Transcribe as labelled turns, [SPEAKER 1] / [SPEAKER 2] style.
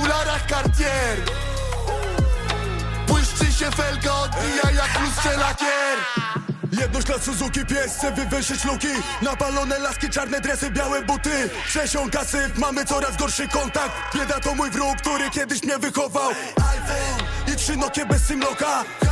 [SPEAKER 1] okularach Cartier. Błyszczy się felga, odbija jak lustrze lakier.
[SPEAKER 2] Jedność dla Suzuki, pies chce wywęszyć luki. Napalone laski, czarne dresy, białe buty. Przesiąka syf, mamy coraz gorszy kontakt. Bieda to mój wróg, który kiedyś mnie wychował. iPhone i 3 Nokie bez simlocka.